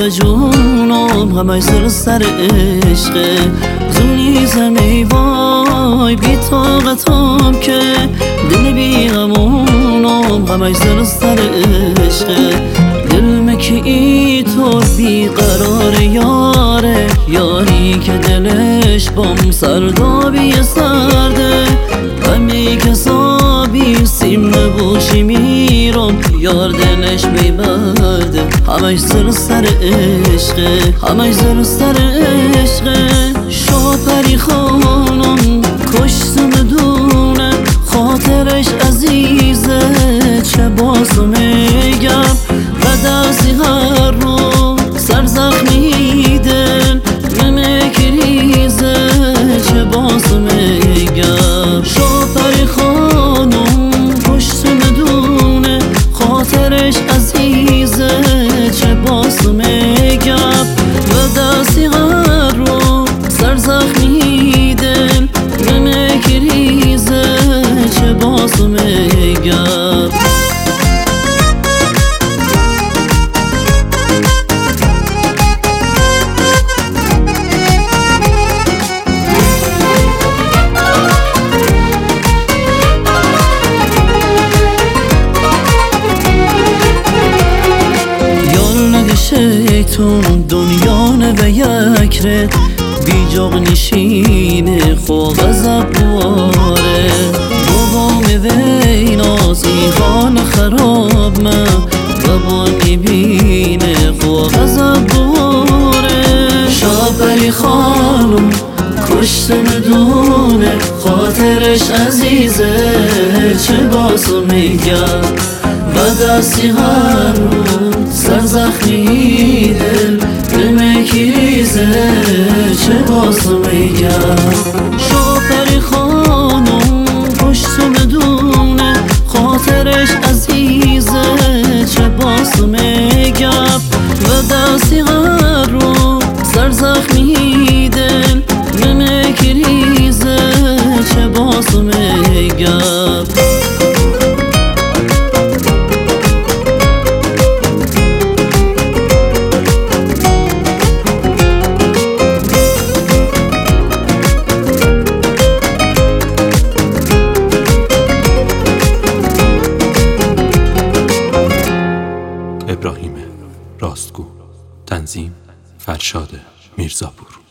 به جونم همه سر عشقه زونی زمی وای بی طاقتم که دل بی غمونم همه سر عشقه دل مکی طور بی قرار یاره یاری که دلش بام سردابی سرده همی که سابی سیم نبوشی میرم یار دلش میبرده همش سر عشقه همش سر عشقه شو پری خانم کشتم دونه خاطرش عزیزه چه باز میگم و دستی هر رو سر زخمی دل نمیکریزه چه باز میگم شو پری خانم کشتم دونه خاطرش عزیزه چه باز میگم و دستی هر رو سر زخمی دل نمیکریزه چه باز میگم شیطون دنیا و یک ره بی جاغ نشینه خو غضب بواره بابام وی نازی خان خراب من بابا نبینه خو غضب بواره شاپلی خانم کشتم دونه خاطرش عزیزه چه باسو میگم و دستی هر رو سر زخمی دل نمیکریزه چه باز میگم شو پری خانم پشتم دونه خاطرش عزیزه چه باز میگم و دستی هر رو سر زخمی دل نمیکریزه چه باز میگم ابراهیم راستگو. تنظیم فرشاد میرزاپور.